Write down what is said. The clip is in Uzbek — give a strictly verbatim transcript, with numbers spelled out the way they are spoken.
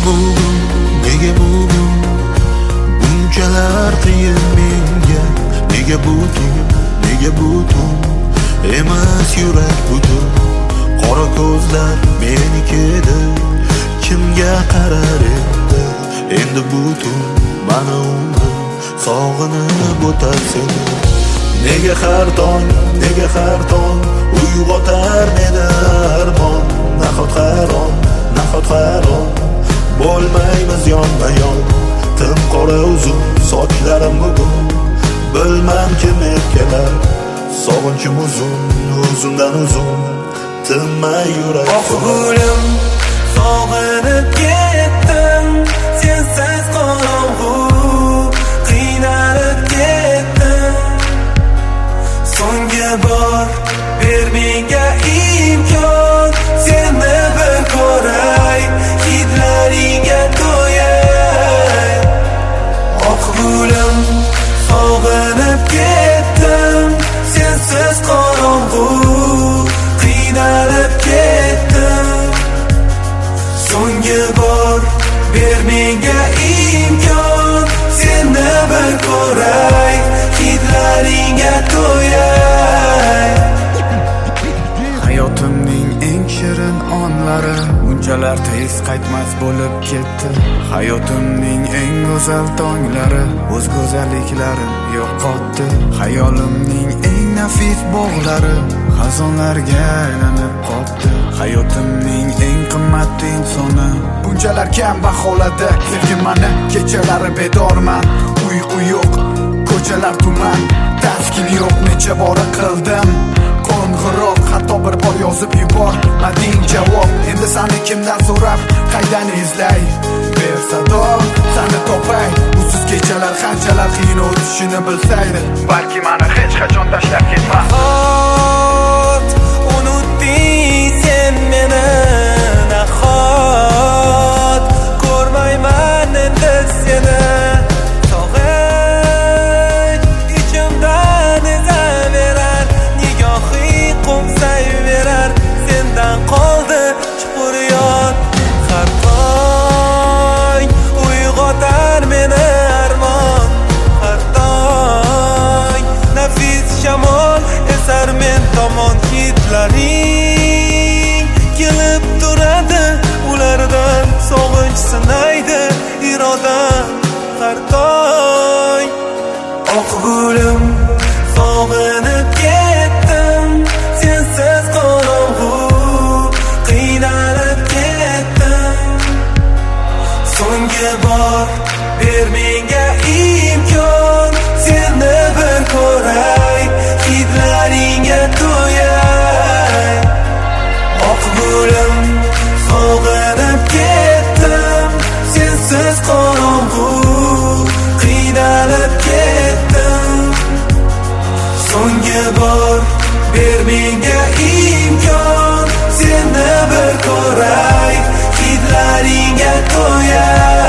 bugun, nega bugun bunchalar qiyin menga? Nega butun, nega butun emas yurak butun? Qora ko'zlar menikida, kimga qarar endi? Endi butun mana umrim sog'inib o'tar seni. Nega har tong, nega har tong uyg'otar meni armon? Nahot hayron, nahot hayron bo'lmaymiz yonma-yon. Tim qora uzun sochlarim bugun, bilmam kim erkalar. Sog'inchim uzun, uzundan uzun, tinmay yurak. Oh gulim, sog'inib ketdim, sensiz qorong'u qiynalib ketdim. So'nggi bor ber menga imkon, seni bir ko'ray, hidlaringga to'yay. Oh gulim, sog'inib ketdim, sensiz qorong'u qiynalib ketdim. So'nggi bor ber menga imkon, seni bir ko'ray, hidlaringga to'yay. Hayotimning eng shirin onlari unchalar tez qaytmas bo'lib ketdi. Hayotimning eng go'zal tonglari o'z go'zalliklarini yo'qotdi. Hayolimning eng nafis bog'lari xazonlarga aylanib qoldi. Hayotimning eng qimmatli insoni bunchalar kam baholadi. Sevgim mani kechalari bedorman, uyqu yo'q, ko'chalar tuman, taskin yo'q, necha bora qildim qo'ng'iroq, hatto bir bor yozib yubormading javob. Endi seni kimdan so'rab, qaydan izlay? Ber sado, seni topay. Usiz kechalar qanchalar qiyin o'tishini bilsaydi, balki meni hech qachon tashlab ketmas. Nahot unutding sen meni, nahot ko'rmayman endi seni. Sog'inch ichimdan ezaverar, nigohing qo'msayverar. Sendan qoldi chuqur yod, har tong uyg'otar meni armon. Har tong nafis shamol esar men tomon. Hidlaring kelib turadi, ulardan sog'inch sinaydi irodam har tong. Oh gulim, sog'inib ketdim, sensiz qorong'u qiynalib ketdim. So'nggi bor ber menga imkon, seni bir ko'ray, hidlaringga to'yay. Oh gulim, sog'inib ketdim, sensiz qorong'u qiynalib ketdim. So'nggi bor ber menga imkon, seni bir ko'ray, hidlaringga to'yay.